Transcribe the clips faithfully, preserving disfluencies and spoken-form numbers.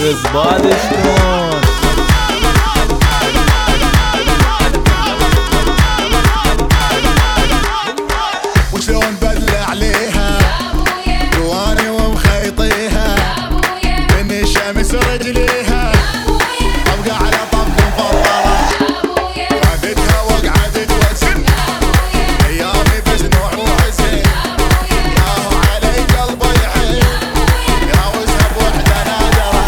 محرز بعد شلون وشلون بدل عليها جواني ومخيطيها من الشمس رجليها ابقى على طب مفضله وعدتها وقعدت وسم ايامي بزنوح وحزين ياهو علي قلبي يحن يا وسهب وحده نادره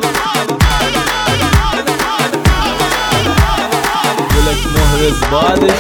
محرز بعد